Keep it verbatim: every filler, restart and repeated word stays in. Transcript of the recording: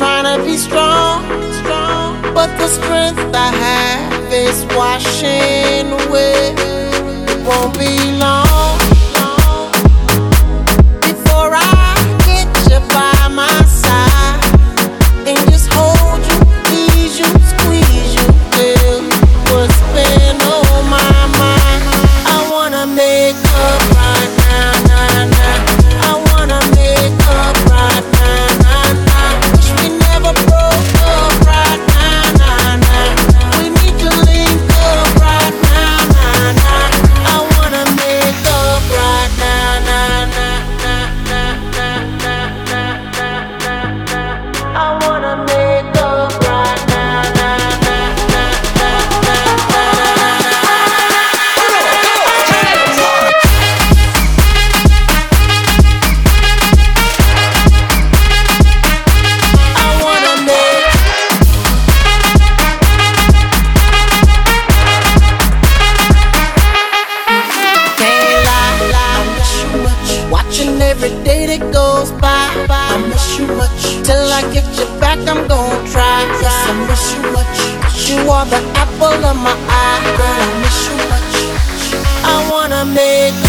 trying to be strong, strong, but the strength I have is washing away. It won't be long, long before I get you by my side and just hold you, tease you, squeeze you, tell you what's been on my mind. I wanna make up right now, nah, nah. I wanna make up right now, nah, nah. Wish we never broke up right now, nah, nah. We need to link up right now, nah, nah. I wanna make up right now, nah, nah, nah, nah, nah, nah, nah, nah, nah. I wanna make up right now, nah, nah, nah, nah, nah, nah, I wanna make. Can't lie, lie, I miss you much. Watching every day that goes by, I miss you much. Till I get you back, I'm gon' try. Yes, I miss you much. You are the apple of my eye, girl. I miss you much. I wanna make